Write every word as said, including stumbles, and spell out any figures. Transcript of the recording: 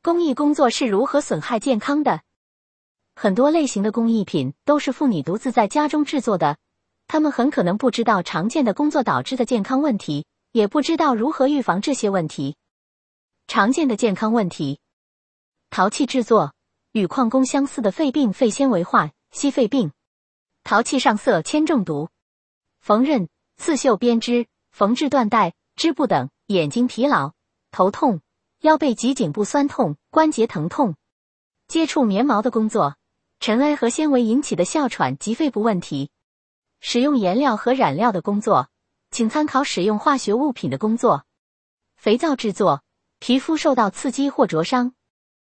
工艺工作是如何损害健康的？很多类型的工艺品都是妇女独自在家中制作的，她们很可能不知道常见的工作导致的健康问题，也不知道如何预防这些问题。常见的健康问题：陶器制作与矿工相似的肺病、肺纤维化、矽肺病；陶器上色铅中毒；缝纫、刺绣、编织、缝制缎带、织布等；眼睛疲劳、头痛、腰背及颈部酸痛、关节疼痛；接触棉毛的工作，尘埃和纤维引起的哮喘及肺部问题；使用颜料和染料的工作，请参考使用化学物品的工作；肥皂制作，皮肤受到刺激或灼伤，